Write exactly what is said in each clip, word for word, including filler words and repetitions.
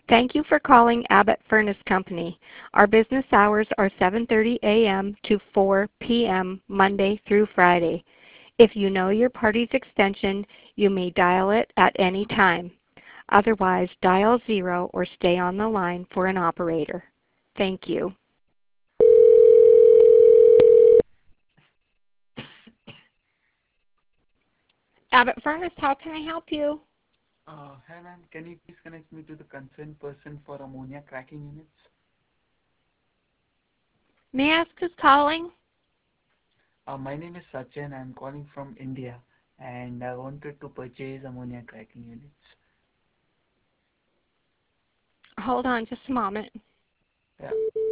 Thank you for calling Abbott Furnace Company. Our business hours are seven thirty a m to four p m Monday through Friday. If you know your party's extension, you may dial it at any time. Otherwise, dial zero or stay on the line for an operator. Thank you. Abbott Furnace, how can I help you? Uh, hi ma'am, can you please connect me to the concerned person for ammonia cracking units? May I ask who's calling? Uh, my name is Sachin. I'm calling from India and I wanted to purchase ammonia cracking units. Hold on just a moment. Yeah.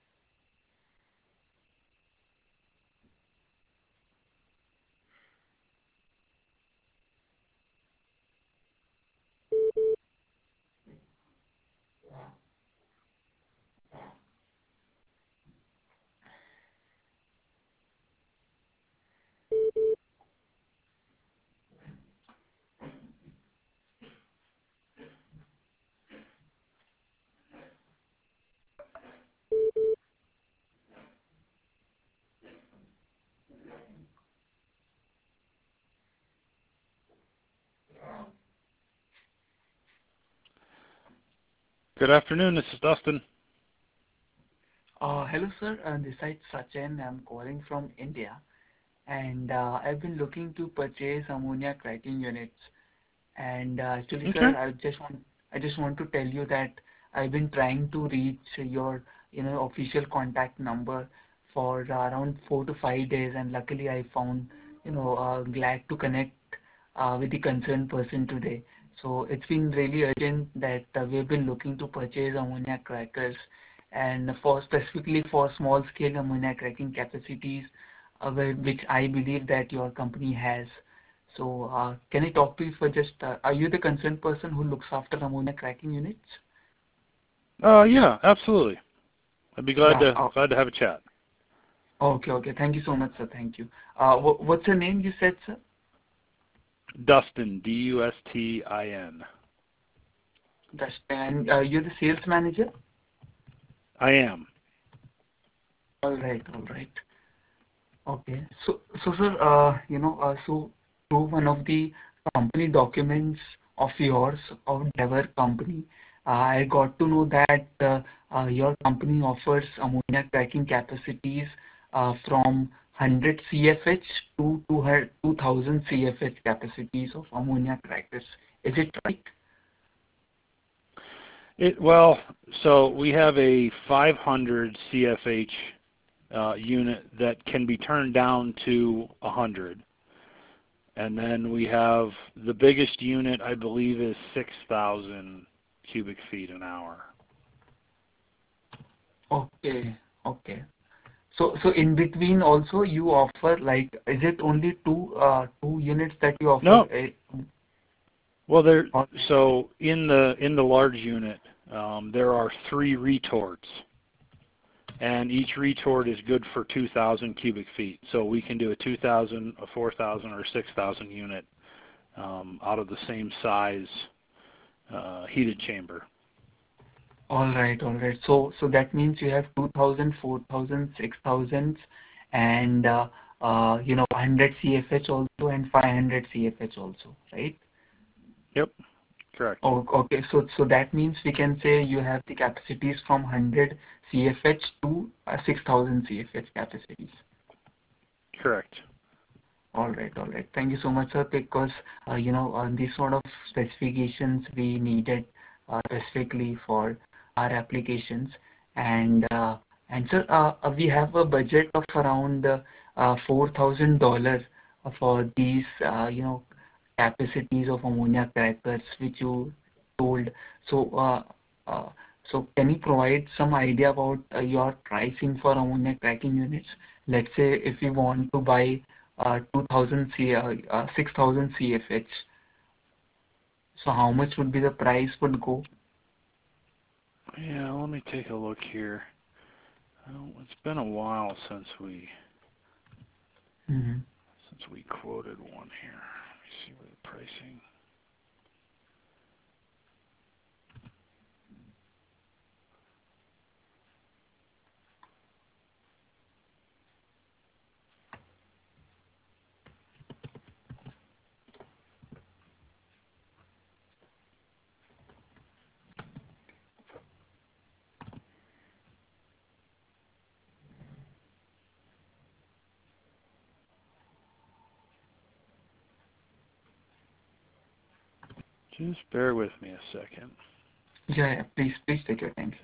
Good afternoon, this is Dustin. Uh, hello sir, uh, this is Sachin. I'm calling from India and uh, I've been looking to purchase ammonia cracking units. And uh, actually, Okay. sir, I just want I just want to tell you that I've been trying to reach your you know official contact number for around four to five days, and luckily I found you know uh, glad to connect uh, with the concerned person today. So it's been really urgent that uh, we've been looking to purchase ammonia crackers, and for specifically for small scale ammonia cracking capacities, uh, where- which I believe that your company has. So, uh, can I talk to you for just, uh, are you the concerned person who looks after ammonia cracking units? Uh, yeah, absolutely. I'd be glad Yeah. to Oh, glad to have a chat. okay, okay. Thank you so much, sir. Thank you. Uh, wh what's your name you said, sir? Dustin, D U S T I N. That's, and uh, you're the sales manager? I am. All right, all right. Okay. So, so sir, uh, you know, uh, so through one of the company documents of yours, of Dever company, uh, I got to know that uh, uh, your company offers ammonia cracking capacities uh, from one hundred C F H to two thousand C F H capacities of ammonia crackers. Is it right? It well, so we have a five hundred C F H uh, unit that can be turned down to one hundred. And then we have the biggest unit, I believe, is six thousand cubic feet an hour. Okay, okay. So, so in between also you offer, like, is it only two uh, two units that you offer? No, uh, well, there. or- So in the in the large unit, um, there are three retorts, and each retort is good for two thousand cubic feet. So we can do a two thousand, a four thousand, or six thousand unit um, out of the same size uh, heated chamber. All right, all right. So, so that means you have two thousand, four thousand, six thousand, and uh, uh, you know, one hundred C F H also and five hundred C F H also, right? Yep, correct. Oh, okay. So, so that means we can say you have the capacities from one hundred C F H to uh, six thousand C F H capacities. Correct. All right, all right. Thank you so much, sir, because uh, you know, on these sort of specifications we needed uh, specifically for our applications. And uh, and sir, uh, uh, we have a budget of around uh, uh, four thousand dollars for these uh, you know capacities of ammonia crackers, which you told. So uh, uh, so can you provide some idea about uh, your pricing for ammonia cracking units? Let's say if we want to buy uh, two thousand C, uh, uh, six thousand C F H. So how much would be the price would go? Yeah, let me take a look here. Oh, it's been a while since we Mm-hmm. since we quoted one here. Let me see what the pricing. Just bear with me a second. Yeah, yeah, please, please take your time, sir.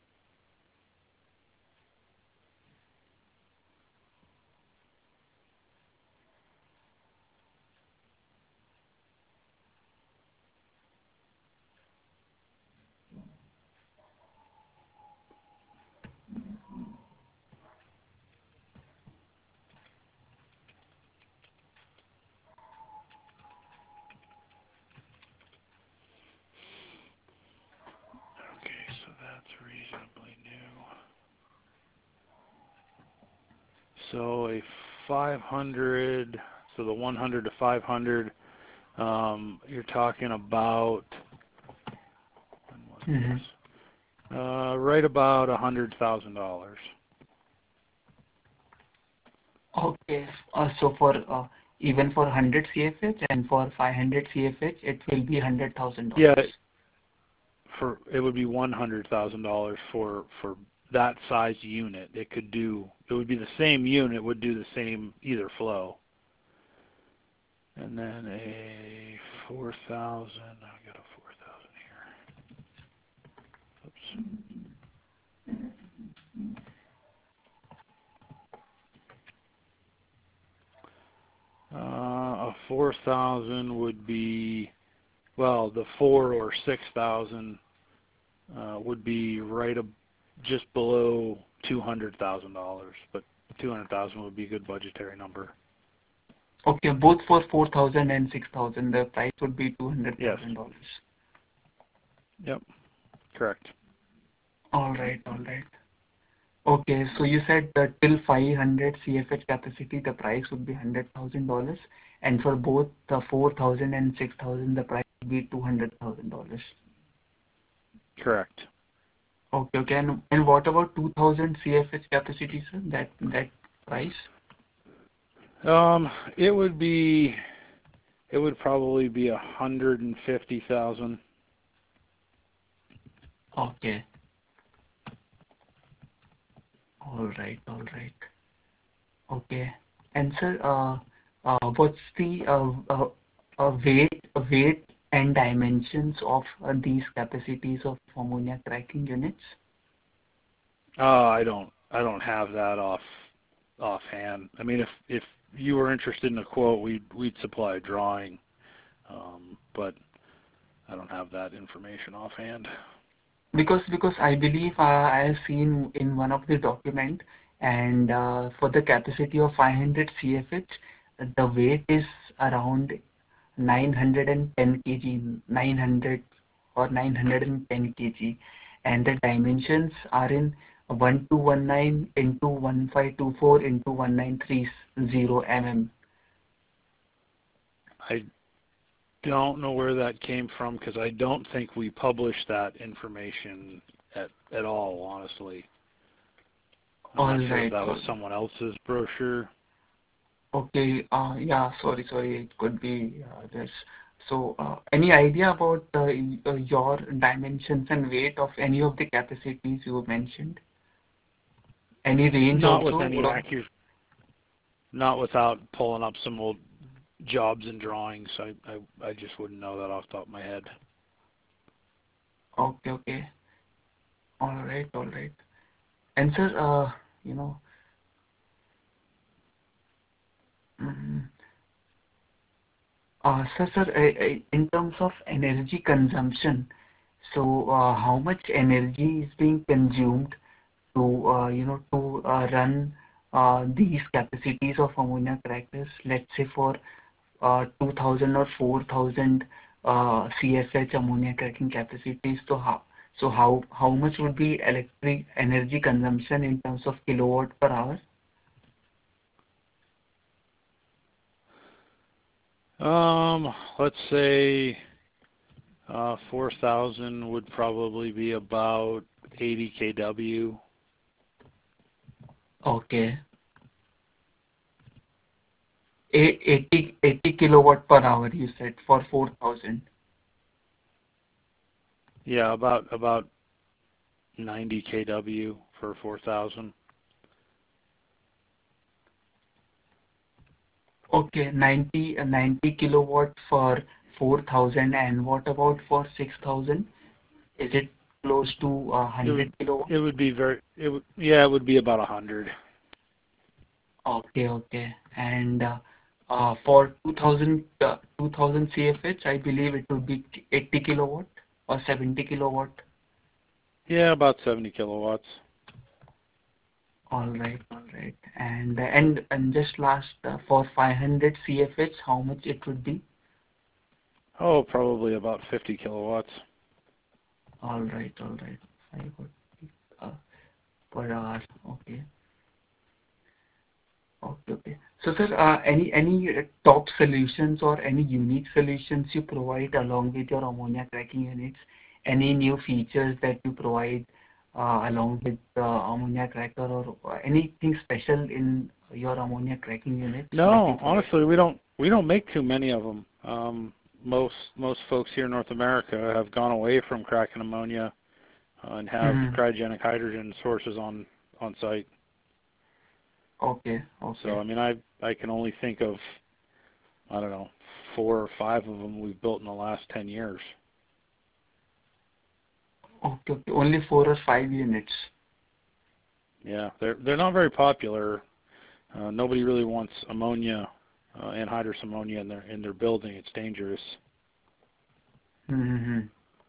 Okay, so that's reasonably new. So a five hundred, so the one hundred to five hundred, um, you're talking about, when was Mm-hmm. this? Uh, right about a hundred thousand dollars. Okay. Uh, so for uh, even for one hundred C F H and for five hundred C F H, it will be one hundred thousand Yeah, dollars. for it would be one hundred thousand dollars for for that size unit. It could do. It would be the same unit would do the same either flow. And then a four thousand. I got a four thousand here. Oops. Uh, a four thousand would be, well, the four or six thousand uh, would be right ab- just below two hundred thousand dollars, but two hundred thousand would be a good budgetary number. Okay, both for four thousand and six thousand, the price would be two hundred Yes. thousand dollars. Yep. Correct. All right, all right. Okay, so you said that till five hundred C F H capacity, the price would be one hundred thousand dollars, and for both the four thousand and six thousand, the price would be two hundred thousand dollars. Correct. Okay, okay. And, and what about two thousand C F H capacity, sir? That that price? Um, it would be, it would probably be a hundred and fifty thousand. Okay. All right, all right. Okay. And sir, uh, uh, what's the uh, uh, uh, weight, weight and dimensions of uh, these capacities of ammonia cracking units? Uh, I don't, I don't have that off, offhand. I mean, if if you were interested in a quote, we'd we'd supply a drawing, um, but I don't have that information offhand. Because because I believe uh, I have seen in one of the document, and uh, for the capacity of five hundred C F H, the weight is around nine hundred ten kilograms, nine hundred or nine hundred ten kilograms, and the dimensions are in one two one nine into one five two four into one nine three zero millimeters. I don't know where that came from because I don't think we published that information at at all. Honestly, I'm All not sure if right, that all was right. someone else's brochure. Okay, uh, yeah, sorry, sorry, it could be uh, this. So, uh, any idea about uh, y- uh, your dimensions and weight of any of the capacities you mentioned? Any range Not with also? any Uh, accurate, not without pulling up some old jobs and drawings. I, I I just wouldn't know that off the top of my head. okay, okay, all right, all right. And sir, uh, you know, mm, uh, sir, sir, uh, uh, in terms of energy consumption, so uh, how much energy is being consumed to uh, you know to uh, run uh, these capacities of ammonia crackers, let's say for uh, two thousand or four thousand uh, C F H ammonia cracking capacities. So how so how how much would be electric energy consumption in terms of kilowatt per hour? Um, let's say uh, four thousand would probably be about eighty kilowatts. Okay, A- eighty, eighty kilowatt per hour you said for four thousand. Yeah, about about ninety kilowatts for four thousand. Okay, ninety, uh, ninety kilowatt for four thousand, and what about for six thousand? Is it close to uh, It would one hundred kilowatt? it would be very it would yeah it would be about a hundred. Okay, okay. And uh, uh, for two thousand, uh, two thousand C F H, I believe it would be eighty kilowatt or seventy kilowatt. Yeah, about seventy kilowatts. All right, all right. And and and just last uh, for five hundred C F H, how much it would be? Oh, probably about fifty kilowatts. All right, all right. five hundred uh, per hour. Okay. Okay, okay. So, sir, uh, any any uh, top solutions or any unique solutions you provide along with your ammonia cracking units? Any new features that you provide uh, along with uh, ammonia cracker, or uh, anything special in your ammonia cracking units that you No, provide? honestly, we don't we don't make too many of them. Um, most most folks here in North America have gone away from cracking ammonia uh, and have Hmm. cryogenic hydrogen sources on on site. Okay, So okay. I mean, I I can only think of I don't know four or five of them we've built in the last ten years. Okay, okay. Only four or five units. Yeah, they're they're not very popular. Uh, nobody really wants ammonia, uh, anhydrous ammonia in their in their building. It's dangerous. Mm-hmm.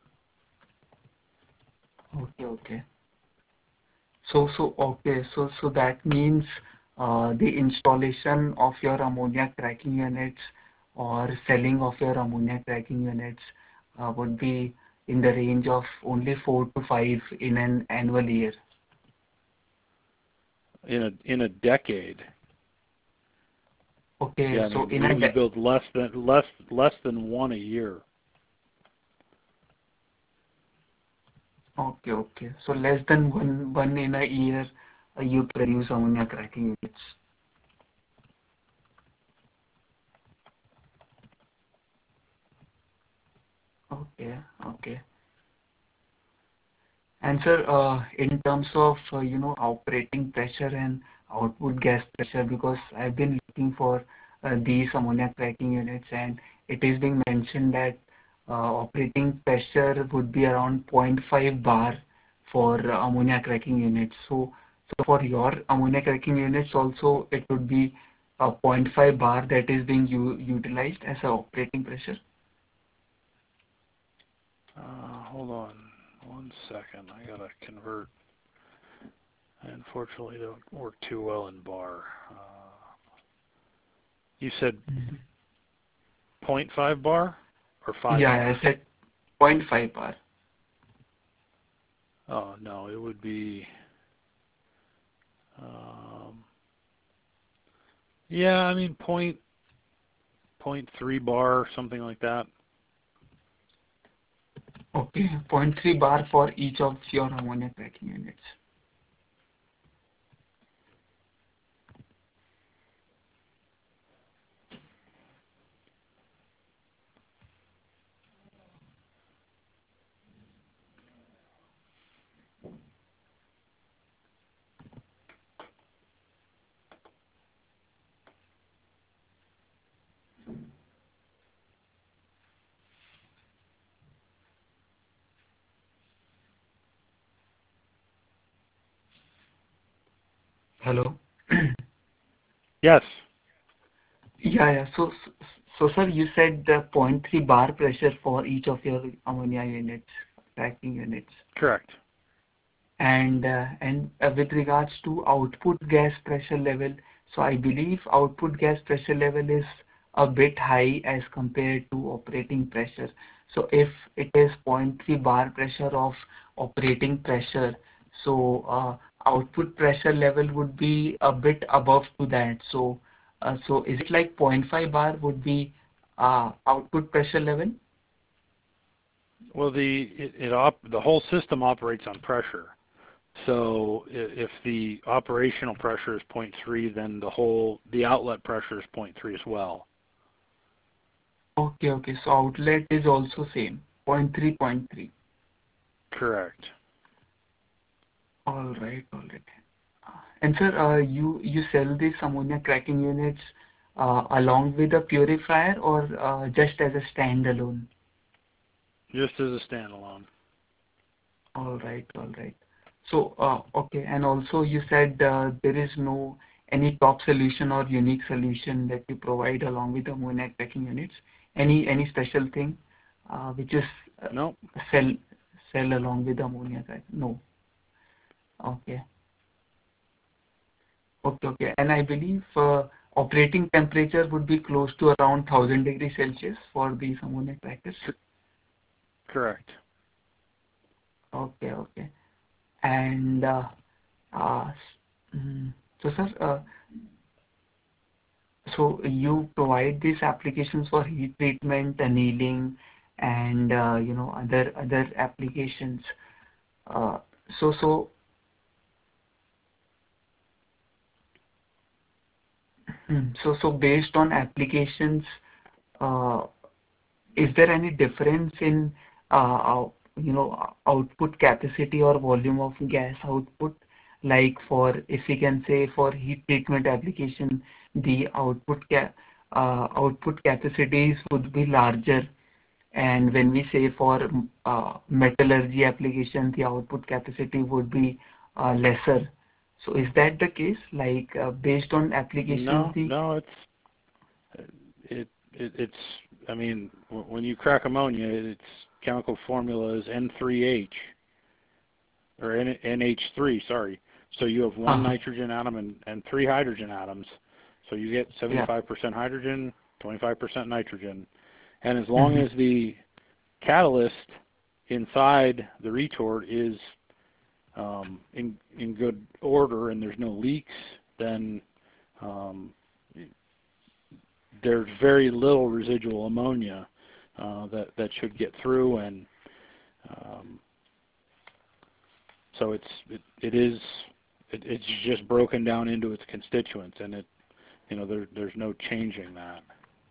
Okay, okay. So, so okay, so so that means uh, the installation of your ammonia cracking units or selling of your ammonia cracking units uh, would be in the range of only four to five in an annual year. In a in a decade. Okay, Yeah, I so mean in we a we de- build less than less less than one a year. okay, okay. So less than one one in a year, uh, you produce ammonia cracking units. Okay, okay. And sir, uh, in terms of uh, you know operating pressure and output gas pressure, because I've been looking for uh, these ammonia cracking units, and it is being mentioned that uh, operating pressure would be around zero point five bar for uh, ammonia cracking units. So, so for your ammonia cracking units also, it would be a zero point five bar that is being u- utilized as a operating pressure. Uh, hold on one second. I gotta convert. I unfortunately don't work too well in bar. Uh, you said Mhm. zero point five bar or five Yeah, I bar? said zero point five bar. Oh no, it would be. Um, yeah, I mean point point three bar, something like that. Okay, zero point three bar for each of your ammonia cracking units. Hello? Yes, Yeah, yeah. So, so, so sir, you said the zero point three bar pressure for each of your ammonia units, cracking units. correct. And uh, and uh, with regards to output gas pressure level, so I believe output gas pressure level is a bit high as compared to operating pressure. So if it is zero point three bar pressure of operating pressure, so uh, output pressure level would be a bit above to that. So uh, so is it like zero point five bar would be uh, output pressure level? Well, the it, it op, the whole system operates on pressure. So i- if the operational pressure is zero point three, then the whole the outlet pressure is zero point three as well. Okay, okay. So outlet is also same, zero point three, zero point three. Correct. All right, all right. And sir, uh, you you sell these ammonia cracking units uh, along with a purifier or uh, just as a standalone? Just as a standalone. All right, all right. So, uh, okay, and also you said uh, there is no any top solution or unique solution that you provide along with ammonia cracking units. Any any special thing uh, which is uh, Nope. sell sell along with ammonia crack? No. Okay, okay, okay. And I believe uh, operating temperature would be close to around one thousand degrees Celsius for these ammonia crackers. Correct. Okay, okay. And uh, uh, mm, so, sir, uh, so you provide these applications for heat treatment, annealing, and uh, you know other other applications. Uh, so so hmm, so so based on applications, uh, is there any difference in uh, ou- you know output capacity or volume of gas output? Like for if we can say for heat treatment application, the output ca uh, output capacities would be larger. And when we say for uh, metallurgy application, the output capacity would be uh, lesser. So is that the case? Like uh, based on applications, No, the no, it's it, it it's. I mean, w- when you crack ammonia, its chemical formula is N three H or N, NH3. Sorry. So you have one uh, nitrogen atom and, and three hydrogen atoms. So you get yeah, seventy-five percent hydrogen, twenty-five percent nitrogen. And as long hmm as the catalyst inside the retort is um, in in good order and there's no leaks, then um, there's very little residual ammonia uh, that that should get through, and um, so it's it, it is it, it's just broken down into its constituents, and it you know there there's no changing that.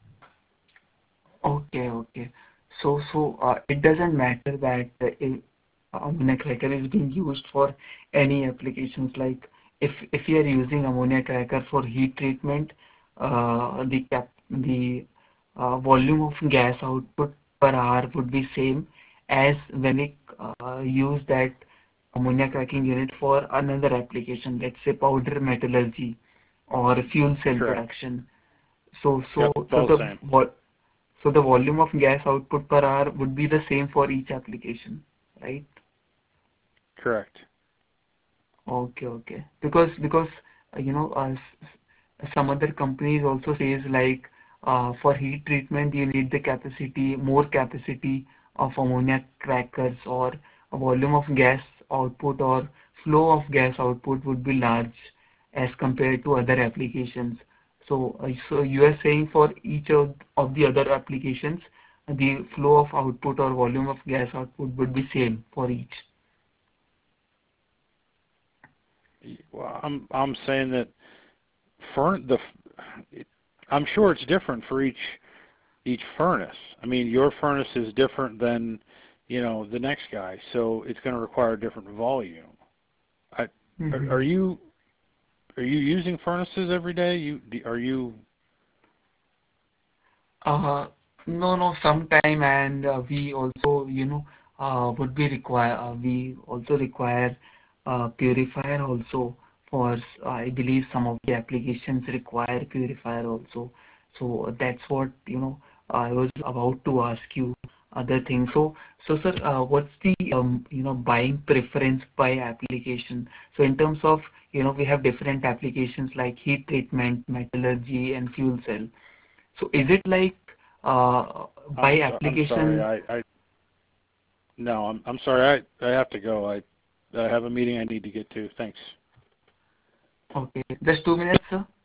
okay, okay. So so uh, it doesn't matter that uh, if ammonia cracker is being used for any applications. Like if if you are using ammonia cracker for heat treatment, uh, the cap the uh, volume of gas output per hour would be same as when we uh, use that ammonia cracking unit for another application, let's say powder metallurgy or fuel cell Correct. production. So so Yep. so Both the same. vo- so the volume of gas output per hour would be the same for each application, right? Correct. Okay, okay. Because because uh, you know uh, s- some other companies also says like uh, for heat treatment you need the capacity, more capacity of ammonia crackers, or a volume of gas output or flow of gas output would be large as compared to other applications. So uh, so you are saying for each of, of the other applications the flow of output or volume of gas output would be same for each. Well, I'm I'm saying that furn the I'm sure it's different for each each furnace. I mean, your furnace is different than, you know, the next guy, so it's going to require a different volume. I, are, are Mhm. you are you using furnaces every day? You are you? Uh, no, no, sometime, and uh, we also, you know, uh, would be require, uh, we also require uh, purifier also for, s- I believe some of the applications require purifier also. So that's what, you know, I was about to ask you other things. So, so sir, uh, what's the, um, you know, buying preference by application? So in terms of, you know, we have different applications like heat treatment, metallurgy, and fuel cell. So is it like uh, I'm by so, I'm sorry. application? I, I no. I'm I'm sorry. I I have to go. I I have a meeting I need to get to. Thanks. Okay, just two minutes, sir.